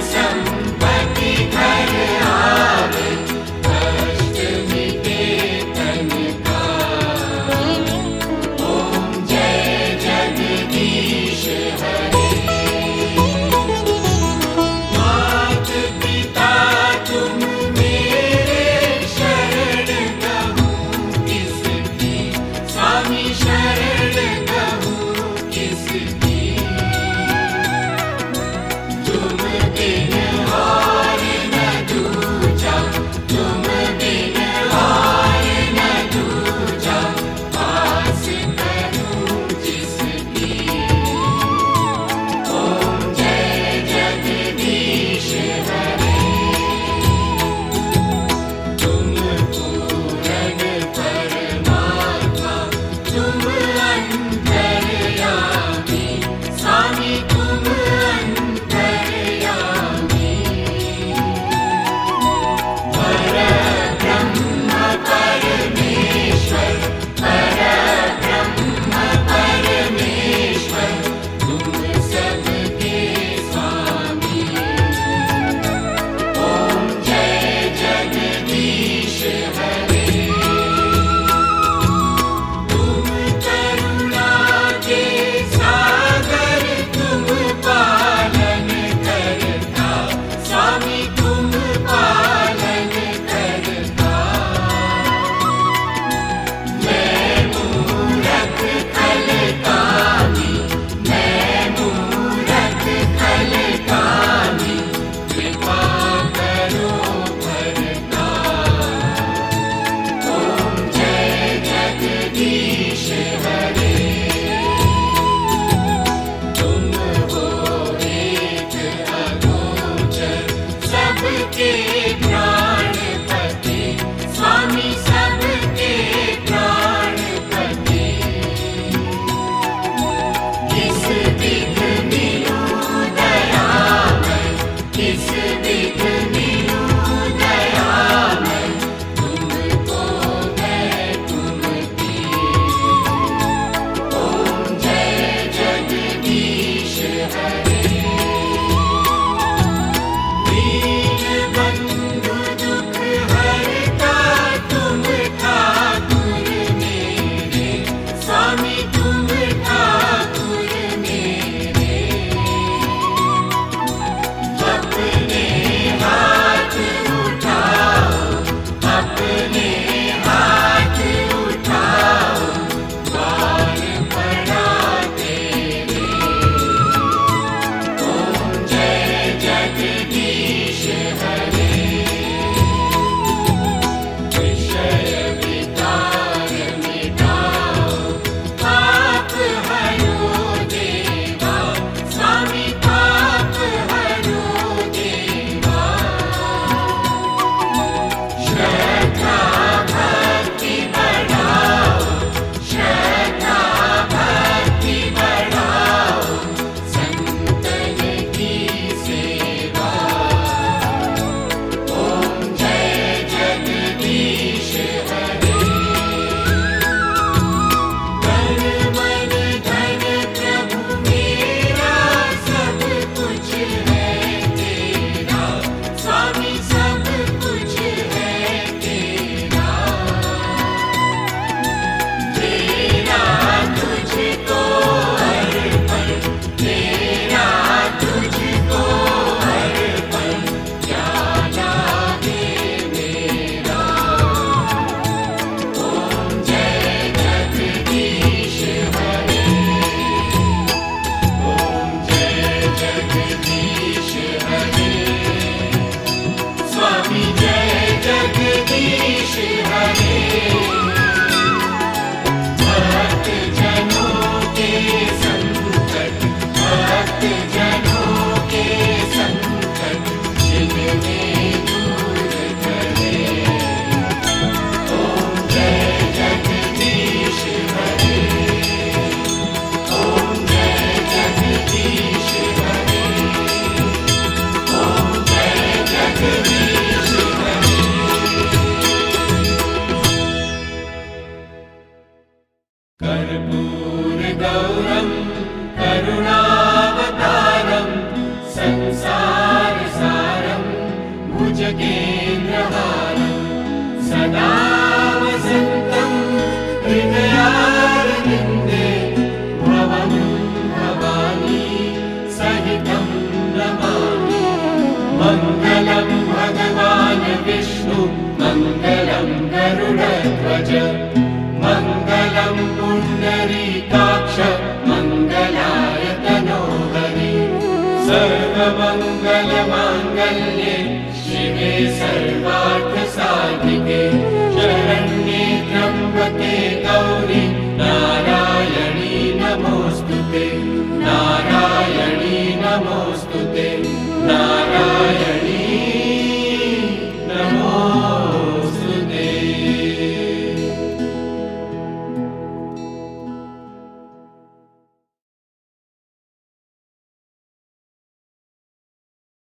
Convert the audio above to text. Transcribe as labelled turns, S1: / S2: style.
S1: संपत्ति घर आवे, कष्ट मिटे तन का। ओम जय जगदीश हरे। मात पिता तुम मेरे शरण कहूँ किसकी, स्वामी शरण कहूँ किसकी। तुम बिन और न दूजा, तुम बिन और न दूजा, आस करूं जिसकी। ओम जय जगदीश हरे। तुम पूर्ण परमात्मा, तुम अंतर्यामी, स्वामी तुम अंतर्यामी। परब्रह्म परमेश्वर, परब्रह्म परमेश्वर, तुम सबके स्वामी। ओम जय जगदीश हरे। तुम करुणा के सागर, तुम पालन करता, स्वामी तुम पालन करता। मैं मूरख खलकामी, मैं मूरख खलकामी, कृपा करो भरता। ओम जय जगदीश हरे। तुम हो एक अगोचर, सबके प्राणपति, स्वामी सबके प्राणपति। किस विध मिलूं दयामय, किस विध मिलूं दयामय, तुमको मैं तुमकी। ओम जय जगदीश हरे। दीनबंधु दुख हरता, तुम ठाकुर मेरे, स्वामी तुम ठाकुर मेरे। अपने हाथ उठाओ, अपने हाथ उठाओ, द्वार पड़ा तेरे। ओम जय जगदीश हरे। विषय विकार मिटाओ, पाप हरो देवा, स्वामी पाप हरो देवा। श्रद्धा भक्ति बढ़ाओ, श्रद्धा भक्ति बढ़ाओ, संतन की सेवा। ओम जय जगदीश हरे। तन मन धन प्रभु मेरा, सब कुछ है तेरा, स्वामी सब कुछ है तेरा। तेरा तुझको अर्पण, तेरा तुझको अर्पण, क्या लागे मेरा। ओम जय जगदीश हरे। ओम जय जगदीश हरे। स्वामी जय जगदीश हरे। भक्त जनों के संकट, भक्त जनों के संकट, जिनमें दूर करे। ओम जय जगदीश हरे। ओम जय जगदीश हरे। ओम जय जगदीश हरे। कर्पूर गौरम करुणावतारम, संसार खगेन्द्रहारं सदा वसन्तं हृदयारविन्दे भवं भवानी सहितं नमामि। मङ्गलं भगवान् विष्णु मङ्गलं गरुडध्वज मङ्गलं पुण्डरीकाक्ष मङ्गलाय तनोहरि। सर्वमङ्गलमाङ्गल्ये शिवे सर्वार्थसाधिके शरण्ये त्र्यम्बके गौरि नारायणी नमोऽस्तुते नारायणी नमोऽस्तुते।